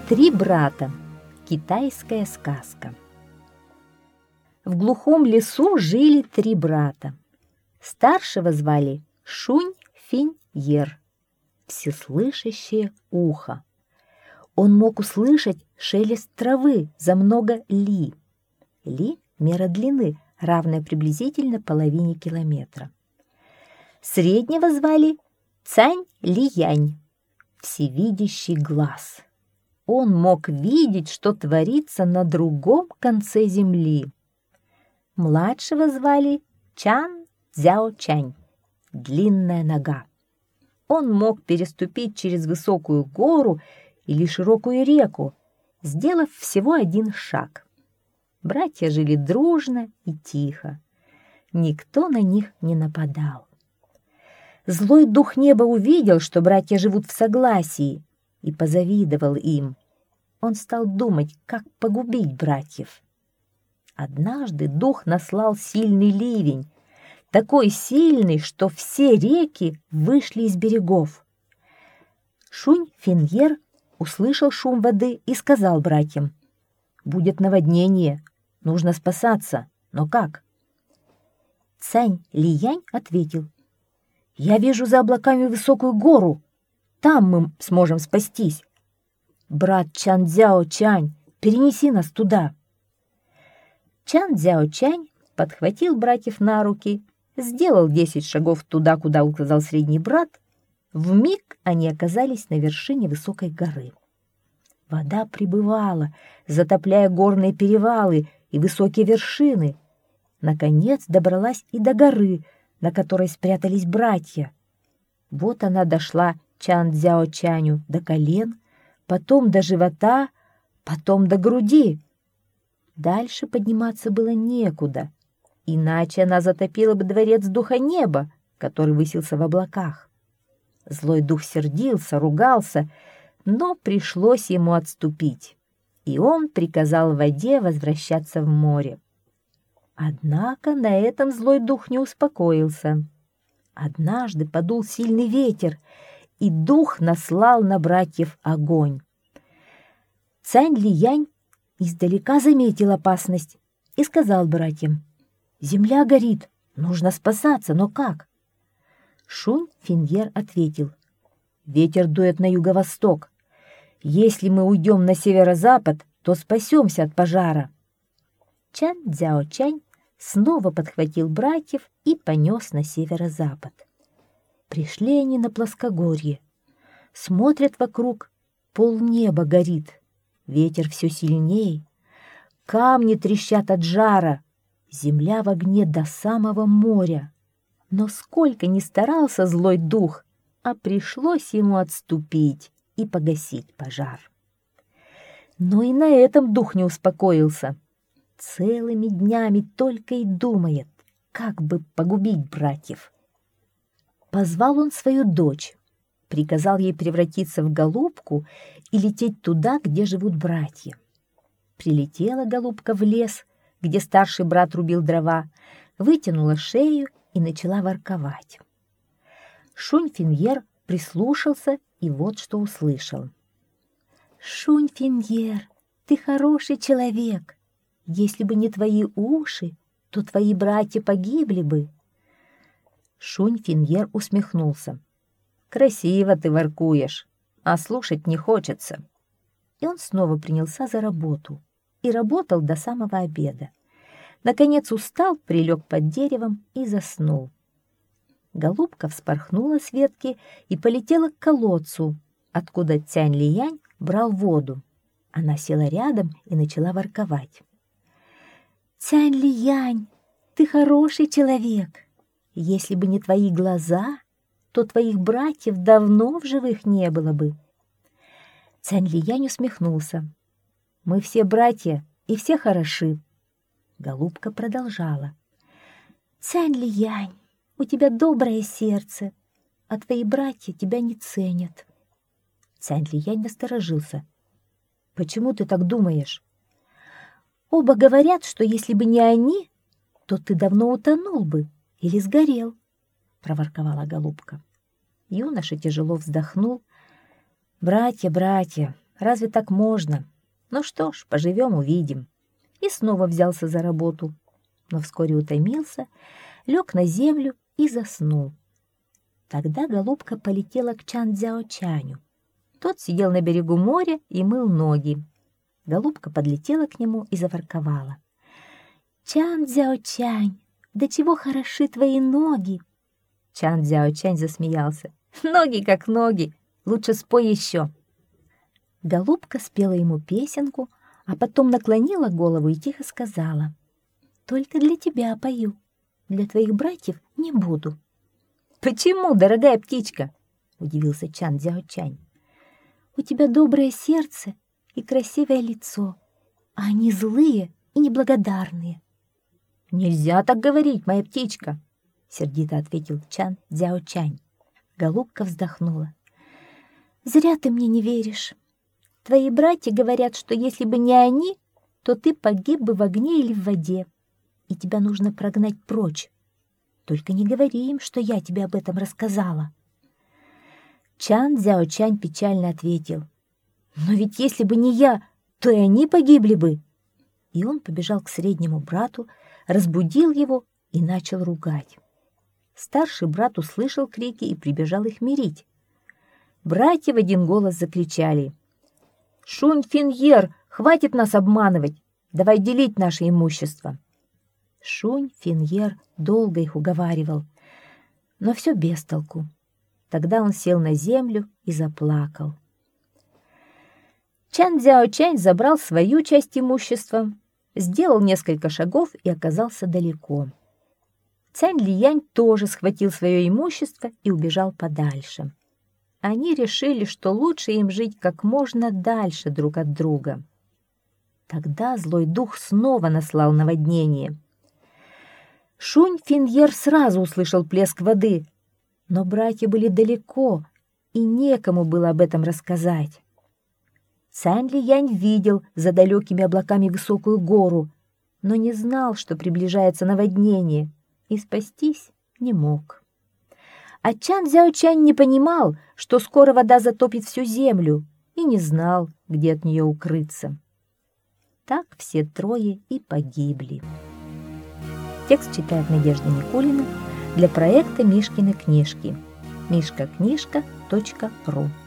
Три брата. Китайская сказка. В глухом лесу жили три брата. Старшего звали Шунь-Финь-Ер, всеслышащее ухо. Он мог услышать шелест травы за много ли. Ли — мера длины, равная приблизительно половине километра. Среднего звали Цань-Ли-Янь, всевидящий глаз. Он мог видеть, что творится на другом конце земли. Младшего звали Чан-Цзяо-Чань, длинная нога. Он мог переступить через высокую гору или широкую реку, сделав всего один шаг. Братья жили дружно и тихо. Никто на них не нападал. Злой дух неба увидел, что братья живут в согласии, и позавидовал им. Он стал думать, как погубить братьев. Однажды дух наслал сильный ливень, такой сильный, что все реки вышли из берегов. Шунь-Финь-Ер услышал шум воды и сказал братьям: «Будет наводнение, нужно спасаться, но как?» Цань-Ли-Янь ответил: «Я вижу за облаками высокую гору, там мы сможем спастись. Брат Чан-Цзяо-Чань, перенеси нас туда». Чан-Цзяо-Чань подхватил братьев на руки, сделал 10 шагов туда, куда указал средний брат. Вмиг они оказались на вершине высокой горы. Вода прибывала, затопляя горные перевалы и высокие вершины. Наконец добралась и до горы, на которой спрятались братья. Вот она дошла Чан-Цзяо-Чаню до колен, потом до живота, потом до груди. Дальше подниматься было некуда, иначе она затопила бы дворец духа неба, который высился в облаках. Злой дух сердился, ругался, но пришлось ему отступить, и он приказал воде возвращаться в море. Однако на этом злой дух не успокоился. Однажды подул сильный ветер, и дух наслал на братьев огонь. Цань-Ли-Янь издалека заметил опасность и сказал братьям: «Земля горит, нужно спасаться, но как?» Шунь-Финь-Ер ответил: «Ветер дует на юго-восток. Если мы уйдем на северо-запад, то спасемся от пожара». Чан-Цзяо-Чань снова подхватил братьев и понес на северо-запад. Пришли они на плоскогорье. Смотрят вокруг, полнеба горит, ветер все сильней, камни трещат от жара, земля в огне до самого моря. Но сколько ни старался злой дух, а пришлось ему отступить и погасить пожар. Но и на этом дух не успокоился. Целыми днями только и думает, как бы погубить братьев. Позвал он свою дочь, приказал ей превратиться в голубку и лететь туда, где живут братья. Прилетела голубка в лес, где старший брат рубил дрова, вытянула шею и начала ворковать. Шунь-Финь-Ер прислушался и вот что услышал. «Шунь-Финь-Ер, ты хороший человек. Если бы не твои уши, то твои братья погибли бы». Шунь-Финь-Ер усмехнулся. «Красиво ты воркуешь, а слушать не хочется». И он снова принялся за работу и работал до самого обеда. Наконец устал, прилег под деревом и заснул. Голубка вспорхнула с ветки и полетела к колодцу, откуда Цянь-Ли-Янь брал воду. Она села рядом и начала ворковать. «Цянь-Ли-Янь, ты хороший человек. Если бы не твои глаза, то твоих братьев давно в живых не было бы». Цянь-Ли-Янь усмехнулся. «Мы все братья и все хороши». Голубка продолжала. «Цянь-Ли-Янь, у тебя доброе сердце, а твои братья тебя не ценят». Цянь-Ли-Янь насторожился. «Почему ты так думаешь?» «Оба говорят, что если бы не они, то ты давно утонул бы или сгорел», — проворковала голубка. Юноша тяжело вздохнул. «Братья, братья, Разве так можно? Ну что ж, поживем, увидим. И снова взялся за работу, но вскоре утомился, лег на землю и заснул. Тогда голубка полетела к Чан-Дзяо-Чаню. Тот сидел на берегу моря и мыл ноги. Голубка подлетела к нему и заворковала. «Чан-Дзяо-Чань, до чего хороши твои ноги!» Чан-Дзяо-Чань засмеялся. «Ноги как ноги, лучше спой еще!» Голубка спела ему песенку, а потом наклонила голову и тихо сказала: «Только для тебя пою, для твоих братьев не буду». «Почему, дорогая птичка?» — удивился Чан-Дзяо-Чань. «У тебя доброе сердце и красивое лицо, а они злые и неблагодарные». «Нельзя так говорить, моя птичка», — сердито ответил Чан-Дзяо-Чань. Голубка вздохнула. «Зря ты мне не веришь. Твои братья говорят, что если бы не они, то ты погиб бы в огне или в воде, и тебя нужно прогнать прочь. Только не говори им, что я тебе об этом рассказала». Чан-Дзяо-Чань печально ответил: «Но ведь если бы не я, то и они погибли бы». И он побежал к среднему брату, разбудил его и начал ругать. Старший брат услышал крики и прибежал их мирить. Братья в один голос закричали: «Шунь-Финьер, хватит нас обманывать! Давай делить наше имущество!» Шунь-Финьер долго их уговаривал, но все без толку. Тогда он сел на землю и заплакал. Чан-Дзяо-Чань забрал свою часть имущества, сделал несколько шагов и оказался далеко. Цянь-Лиянь тоже схватил свое имущество и убежал подальше. Они решили, что лучше им жить как можно дальше друг от друга. Тогда злой дух снова наслал наводнение. Шунь-Финьер сразу услышал плеск воды, но братья были далеко, и некому было об этом рассказать. Цянь-Лиянь видел за далекими облаками высокую гору, но не знал, что приближается наводнение, и спастись не мог. А Чан-Дзяо-Чань не понимал, что скоро вода затопит всю землю, и не знал, где от нее укрыться. Так все трое и погибли. Текст читает Надежда Никулина для проекта «Мишкины книжки» mishkaknижка.ру.